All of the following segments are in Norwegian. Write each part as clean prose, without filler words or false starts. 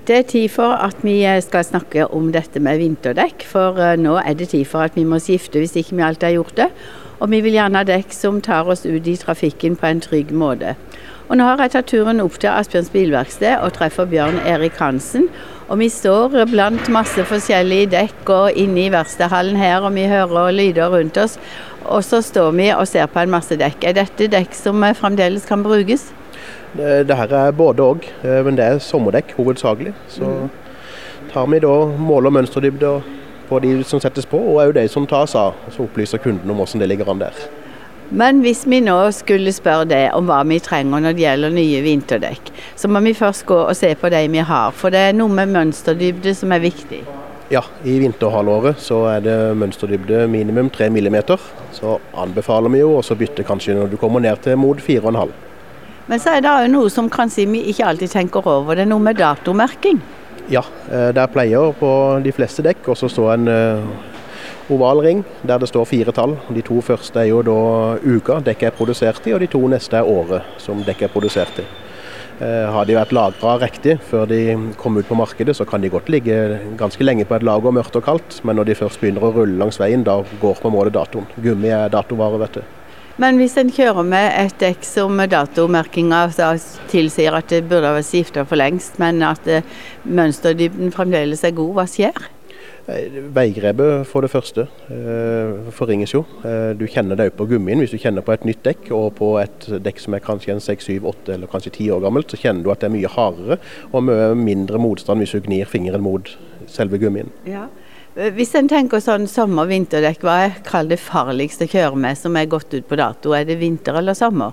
Det tid for at vi skal snakke om dette med vinterdekk, for nå det tid for at vi må skifte hvis ikke vi alltid har gjort det. Og vi vil gjerne ha dekk som tar oss ut i trafikken på en trygg måte. Og nå har jeg tatt turen opp til Asbjørns bilverksted og treffer Bjørn Erik Hansen. Og vi står blant masse forskjellige dekk og inne i verkstedhallen her, og vi hører lyder rundt oss. Og så står vi og ser på en masse dekk. Dette dekk som fremdeles kan brukes? Det her både og, men det sommerdekk hovedsakelig. Så tar vi da mål- og mønsterdybde på de som settes på, og jo de som tas av, så opplyser kunden om hvordan det ligger an der. Men hvis vi nå skulle spørre deg om hva vi trenger når det gjelder nye vinterdekk, så må vi først gå og se på de vi har, for det noe med mønsterdybde som viktig. Ja, i vinterhalvåret så det mønsterdybde minimum 3 mm, så anbefaler vi jo også bytte kanskje når du kommer ned til mod 4,5. Men så det jo noe som kanskje vi ikke alltid tenker over, det noe med datomerking. Ja, der pleier på de fleste dekk også stå en oval ring der det står 4 tall. De 2 første jo da uka dekket produsert i, og de 2 neste året som dekket produsert i. Har de vært lagret riktig før de kom ut på markedet, så kan de godt ligge ganske lenge på et lager mørkt og kaldt, men når de først begynner å rulle langs veien, da går på en måte datoen. Gummi datovare, vet du. Men hvis en kjører med et dekk som datomerkinga tilsier at det burde vært skiftet for lengst, men at mønsterdybden fremdeles god, hva skjer? Veigrepet for det første forringes jo. Du kjenner det jo på gummien hvis du kjenner på et nytt dekk, og på et dekk som kanskje 6, 7, 8 eller kanskje 10 år gammelt, så kjenner du at det mye hardere og mye mindre motstand hvis du gnir fingeren mot selve gummien. Ja. Hvis en tenker sånn sommer-vinterdekk, hva kaller det farligste å kjøre med som gått ut på dato? Det vinter eller sommer?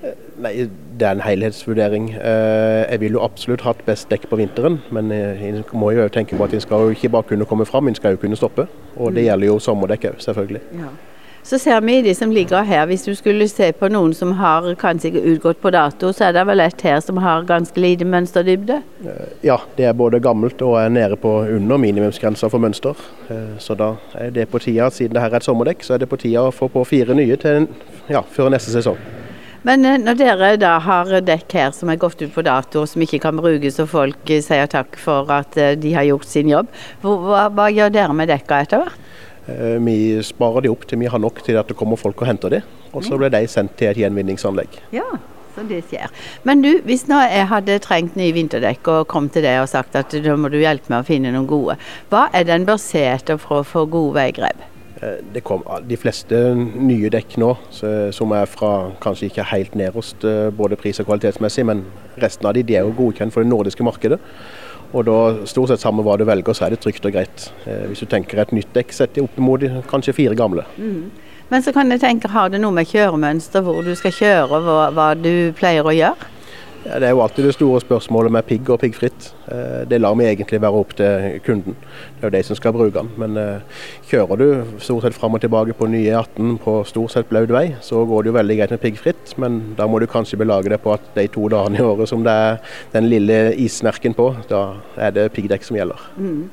Nei, det en helhetsvurdering. Jeg vil jo absolutt ha best dekk på vinteren, men jeg må jo tenke på at en skal jo ikke bare kunne komme fram, en skal jo kunne stoppe. Og det gjelder jo sommerdekk også, selvfølgelig. Ja. Så ser vi de som ligger her. Hvis du skulle se på noen som har kanskje utgått på dato, så det vel et her som har ganske lite mønsterdybde? Ja, det både gammelt og nede på under minimumsgrenser for mønster. Så da det på tida, siden det her et sommerdekk, så det på tida å få på 4 nye til, før neste sesong. Men når dere da har dekk her som gått ut på dato, som ikke kan brukes, og folk sier takk for at de har gjort sin jobb, hva gjør dere med dekka etter hvert? Vi sparer de opp til vi har nok til at det kommer folk og henter de, og så blir de sendt til et gjenvinningsanlegg. Ja, så det skjer. Men du, hvis nå jeg hadde trengt nye vinterdekk og kom til deg og sagt at da må du hjelpe meg å finne noen gode, hva den bør se etter for å få gode veigrep? Det kom de fleste nye dekk nå, som fra kanskje ikke helt nederst, både pris- og kvalitetsmessig, men resten av de jo godkjent for det nordiske markedet. Og da stort sett samme hva du velger, så det trygt og greit. Hvis du tenker et nytt dekk, sett opp mot kanskje 4 gamle. Men så kan jeg tenke, har det noe med kjøremønster, hvor du skal kjøre, hva du pleier å gjøre? Ja, det jo alltid det store spørsmålet med pigg og piggfritt. Det lar vi egentlig være opp til kunden. Det jo de som skal bruke den. Men kjører du stort sett frem og tilbake på nye 18 på stort sett blaut vei, så går det jo veldig greit med piggfritt. Men da må du kanskje belage deg på at de 2 dagene i året som det den lille ismerken på, da det piggdekk som gjelder.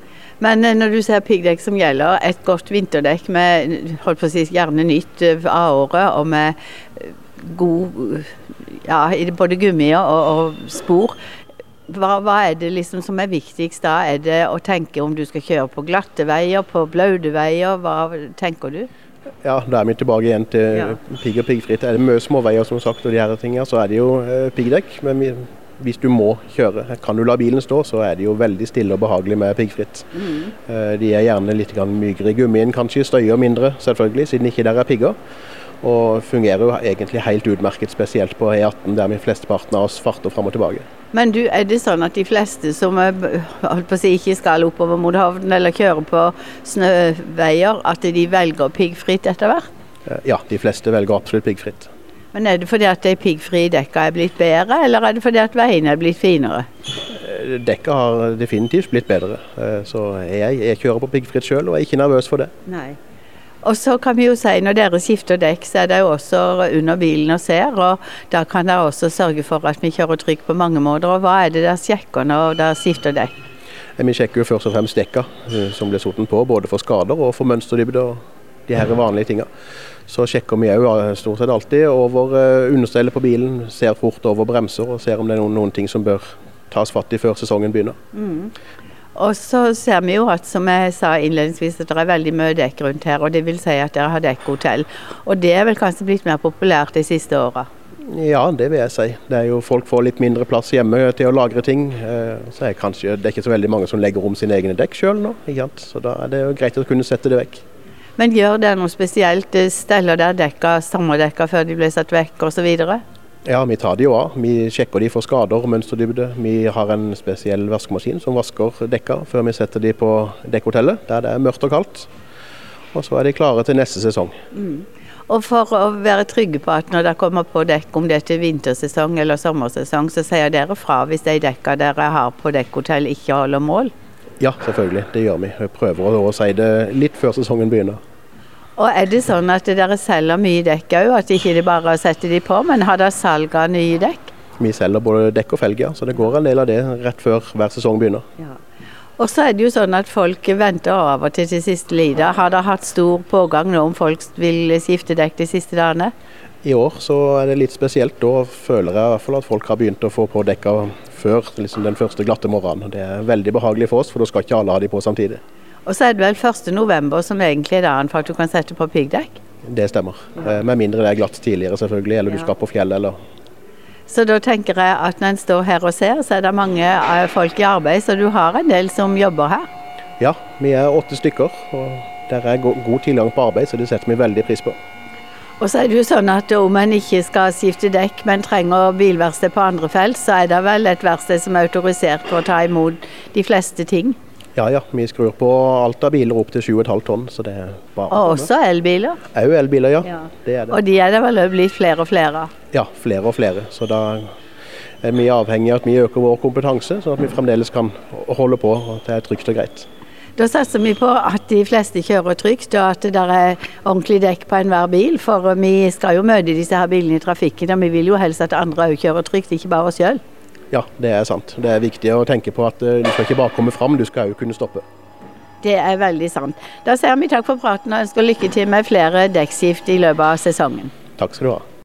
Men når du ser piggdekk som gjelder, et godt vinterdekk med, holdt på å si, gjerne nytt av året, og med god, både gummi og spor. Hva det liksom som viktigst da? Det å tenke om du skal kjøre på glatte veier, på blaude veier? Hva tenker du? Ja, da vi tilbake igjen til pigg og piggfritt. Det mye små veier som sagt, og de her tingene, så det jo piggdekk. Men hvis du må kjøre, kan du la bilen stå, så det jo veldig stille og behagelig med piggfritt. De gjerne litt mykere i gummien, kanskje støyer mindre, selvfølgelig, siden ikke der pigger. Og fungerer jo egentlig helt utmerket, spesielt på E18, der de fleste partene av oss farter frem og tilbake. Men du, det sånn at de fleste som holdt på å si, ikke skal oppover mot havnen eller kjøre på snøveier, at de velger piggfritt etter hvert? Ja, de fleste velger absolutt piggfritt. Men det fordi at de piggfrie dekka blitt bedre, eller det fordi at veiene blitt finere? Dekka har definitivt blitt bedre, så jeg kjører på piggfritt selv, og ikke nervøs for det. Nei. Og så kan vi jo si, når dere skifter dekk, så det jo også under bilen og ser, og da kan dere også sørge for at vi kjører trygg på mange måter. Og hva det dere sjekker når dere skifter dekk? Vi sjekker jo først og fremst dekka som blir satt på, både for skader og for mønsterdybde og de her vanlige tingene. Så sjekker vi jo stort sett alltid over understellet på bilen, ser fort over bremser og ser om det noen ting som bør tas fatt i før sesongen begynner. Og så ser vi jo at, som jeg sa innledningsvis, at det er veldig mye dekk rundt her, og det vil si at dere har dekkhotell. Og det er vel kanskje blitt mer populært de siste årene? Ja, det vil jeg si. Det er jo folk får litt mindre plass hjemme til å lagre ting. Så det er ikke så veldig mange som legger om sine egne dekk selv nå, ikke sant? Så da er det jo greit å kunne sette det vekk. Men gjør det noe spesielt? Steller dere dekka, sommerdekka før de blir satt vekk og så videre? Ja, vi tar de jo av. Vi sjekker de for skader og mønsterdybde. Vi har en spesiell vaskemaskin som vasker dekka før vi setter de på dekkhotellet, der det er mørkt og kaldt. Og så er de klare til neste sesong. Og for å være trygge på at når dere kommer på dekk, om det er vintersesong eller sommersesong, så sier dere fra hvis de dekka dere har på dekkhotell ikke holder mål? Ja, selvfølgelig. Det gjør vi. Vi prøver å si det litt før sesongen begynner. Og er det sånn at dere selger mye dekk òg, at ikke det bare setter de på, men har dere salg av nye dekk? Vi selger både dekk og felger, så det går en del av det rett før hver sesong begynner. Ja. Og så er det jo sånn at folk venter av og til siste lida. Har dere hatt stor pågang nå om folk vil skifte dekk de siste dagene? I år så er det litt spesielt. Da føler jeg i hvert fall at folk har begynt å få på dekka før den første glatte morgenen. Det er veldig behagelig for oss, for da skal ikke alle ha de på samtidig. Og så er det vel 1. november som egentlig er dagen for at du kan sette på piggdekk? Det stemmer. Med mindre det er glatt tidligere selvfølgelig, eller du skal på fjell eller... Så da tenker jeg at når en står her og ser, så er det mange folk i arbeid, så du har en del som jobber her? Ja, vi er 8 stykker, og der er god tilgang på arbeid, så det setter vi veldig pris på. Og så er det jo sånn at om en ikke skal skifte dekk, men trenger bilverksted på andre felt, så er det vel et verksted som er autorisert for å ta imot de fleste ting? Ja, vi skrur på alt av biler opp til 7,5 tonn, så det er bare... Og også elbiler? Jo, elbiler, ja. Det er det. Og de er det vel blitt flere og flere? Ja, flere og flere. Så da er vi avhengig av at vi øker vår kompetanse, så at vi fremdeles kan holde på, og det er trygt og greit. Da satser vi på at de fleste kjører trygt, og at det er ordentlig dekk på enhver bil, for vi skal jo møte disse her bilene i trafikken, og vi vil jo helst at andre også kjører trygt, ikke bare oss selv. Ja, det er sant. Det er viktig å tenke på at du skal ikke bare komme fram, du skal jo kunne stoppe. Det er veldig sant. Da sier vi takk for praten og ønsker lykke til med flere dekkskift i løpet av sesongen. Takk skal du ha.